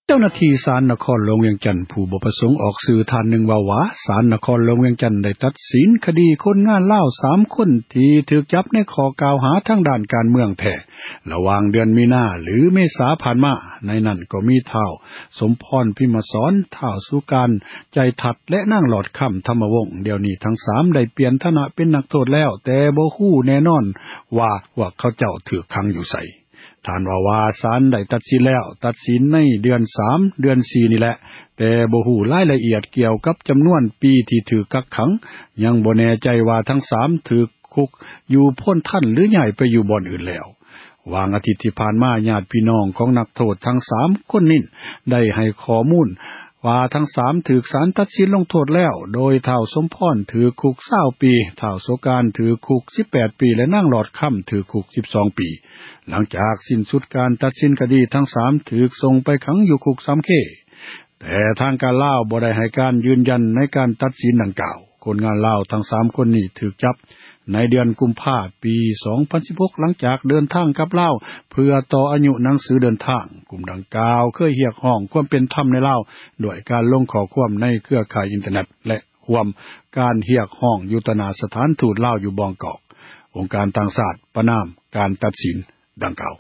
เจ้าหน้าที่ศาลนครหลวงเวียงจันทน์ผู้บ่ประสงค์ออกสื่อท่านหนึ่งว่าศาลนครหลวงเวียงจันทน์ได้ตัดสินคดีคนงานลาว3คนที่ถูกจับในข้อกล่าวหาทางด้านการเมืองแท้ระหว่างเดือนมีนาหรือเมษาผ่านมาในนั้นก็มีท้าวสมพรพิมสรท้าวสุการใจทัดและนางหลอดค่ำธรรมวงศ์เดี๋ยวนี้ทั้ง3ได้เปลี่ยนฐานะเป็นนักโทษแล้วแต่บ่ฮู้แน่นอนว่าเขาเจ้าถูกขังอยู่ไสท่านว่าศาลได้ตัดสินแล้วตัดสินในเดือน3เดือน4นี่แหละแต่บ่ฮู้รายละเอียดเกี่ยวกับจำนวนปีที่ถูกกักขังยังบ่แน่ใจว่าทั้ง3ถูกคุกอยู่พ้นท่านหรือย้ายไปอยู่บ่อนอื่นแล้ววางอาทิตย์ที่ผ่านมาญาติพี่น้องของนักโทษทั้ง3คนนี้ได้ให้ข้อมูลว่าทั้ง3ถูกศาลตัดสินลงโทษแล้วโดยท้าวสมพรถูกคุก20ปีท้าวโสการถูกคุก18ปีและนางหลอดค่ำถูกคุก12ปีหลังจากสิ้นสุดการตัดสินคดีทั้ง3ถูกส่งไปขังอยู่คุกสำเขแต่ทางการลาวบ่ได้ให้การยืนยันในการตัดสินดังกล่าวคนงานลาวทั้ง3คนนี้ถูกจับในเดือนกุมภาพันธ์ปี2016หลังจากเดินทางกลับลาวเพื่อต่ออายุหนังสือเดินทางกลุ่มดังกล่าวเคยเรียกร้องความเป็นธรรมในลาวด้วยการลงข้อความในเครือข่ายอินเทอร์เน็ตและร่วมการเรียกร้องอยู่ต่อหน้าสถานทูตลาวอยู่บางกอกองค์การต่างชาติประณามการตัดสินดังกล่าว